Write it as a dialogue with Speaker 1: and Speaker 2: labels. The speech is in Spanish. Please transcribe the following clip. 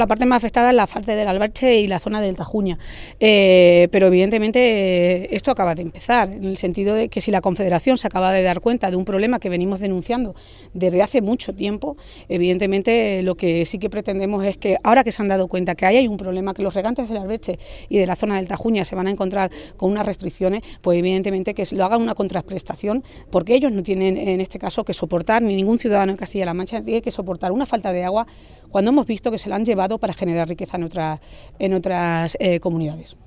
Speaker 1: La parte más afectada es la parte del Alberche y la zona del Tajuña, pero evidentemente esto acaba de empezar, en el sentido de que si la Confederación se acaba de dar cuenta de un problema que venimos denunciando desde hace mucho tiempo, evidentemente lo que sí que pretendemos es que ahora que se han dado cuenta que ahí hay un problema, que los regantes del Alberche y de la zona del Tajuña se van a encontrar con unas restricciones, pues evidentemente que lo hagan una contraprestación, porque ellos no tienen en este caso que soportar, ni ningún ciudadano en Castilla-La Mancha tiene que soportar una falta de agua cuando hemos visto que se la han llevado para generar riqueza en otras comunidades.